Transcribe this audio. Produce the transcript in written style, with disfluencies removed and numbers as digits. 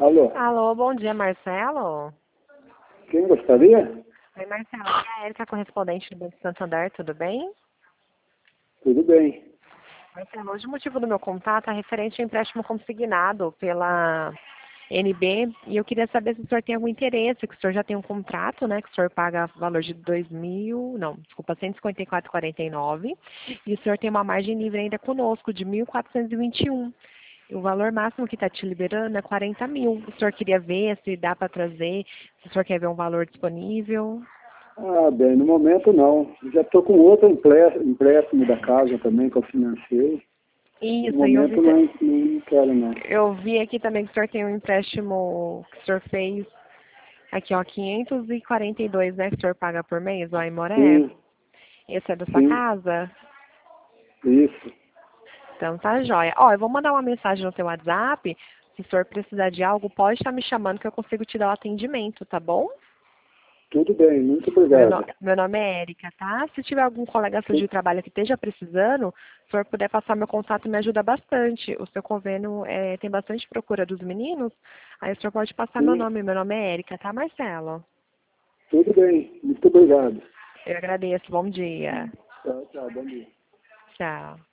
Alô, Alô, bom dia, Marcelo. quem gostaria? Oi, Marcelo. Aqui é a Erika, correspondente do Banco Santander, tudo bem? Tudo bem. Marcelo, hoje o motivo do meu contato é referente ao empréstimo consignado pela NB e eu queria saber se o senhor tem algum interesse, que o senhor já tem um contrato, né, que o senhor paga valor de 154,49 e o senhor tem uma margem livre ainda conosco de 1.421. E o valor máximo que está te liberando é 40 mil. O senhor queria ver se dá para trazer, se o senhor quer ver um valor disponível? Ah, bem, no momento não. Já estou com outro empréstimo da casa também que eu financei. No Isso, e momento não quero não. eu vi aqui também que o senhor tem um empréstimo que o senhor fez aqui, ó, 542, né, que o senhor paga por mês, ó, em Moré. Sim, Esse é da sua sim, casa? isso. Então tá jóia. Ó, eu vou mandar uma mensagem no seu WhatsApp. Se o senhor precisar de algo, pode estar me chamando que eu consigo te dar o atendimento, tá bom? Tudo bem, muito Meu, obrigado. meu nome é Érica, tá? Se tiver algum colega seu Tu- de trabalho que esteja precisando, se o senhor puder passar meu contato, me ajuda bastante. O seu convênio tem bastante procura dos meninos, aí o senhor pode passar meu Sim, nome é Érica, tá, Marcelo? tudo bem, muito obrigado. Eu agradeço, bom dia. Tchau, tchau, bom dia. Tchau.